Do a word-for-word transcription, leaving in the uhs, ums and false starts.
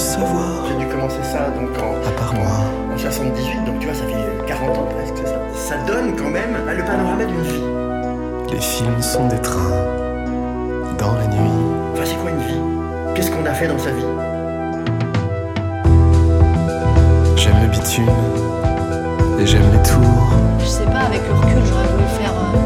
savoir. J'ai dû commencer ça donc en, À part moi. en soixante-dix-huit, donc tu vois, ça fait quarante ans presque, c'est ça. Ça donne quand même hein, le panorama d'une vie. Les films sont des trains. Dans la nuit. Enfin, c'est quoi une vie? Qu'est-ce qu'on a fait dans sa vie? J'aime le bitume. Et j'aime les tours. Je sais pas, avec le recul, j'aurais voulu faire euh,